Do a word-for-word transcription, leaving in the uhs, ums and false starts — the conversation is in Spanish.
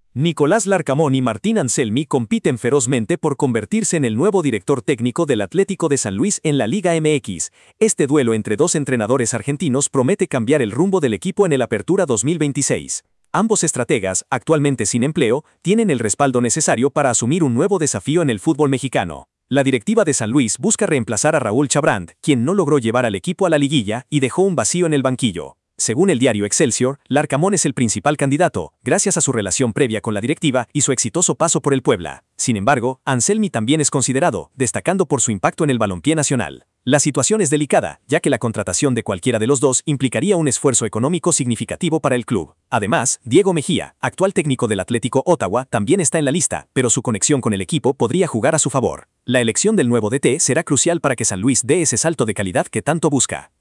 Nicolás Larcamón y Martín Anselmi compiten ferozmente por convertirse en el nuevo director técnico del Atlético de San Luis en la Liga M X. Este duelo entre dos entrenadores argentinos promete cambiar el rumbo del equipo en el Apertura dos mil veintiséis. Ambos estrategas, actualmente sin empleo, tienen el respaldo necesario para asumir un nuevo desafío en el fútbol mexicano. La directiva de San Luis busca reemplazar a Raúl Chabrand, quien no logró llevar al equipo a la liguilla y dejó un vacío en el banquillo. Según el diario Excelsior, Larcamón es el principal candidato, gracias a su relación previa con la directiva y su exitoso paso por el Puebla. Sin embargo, Anselmi también es considerado, destacando por su impacto en el balompié nacional. La situación es delicada, ya que la contratación de cualquiera de los dos implicaría un esfuerzo económico significativo para el club. Además, Diego Mejía, actual técnico del Atlético Ottawa, también está en la lista, pero su conexión con el equipo podría jugar a su favor. La elección del nuevo D T será crucial para que San Luis dé ese salto de calidad que tanto busca.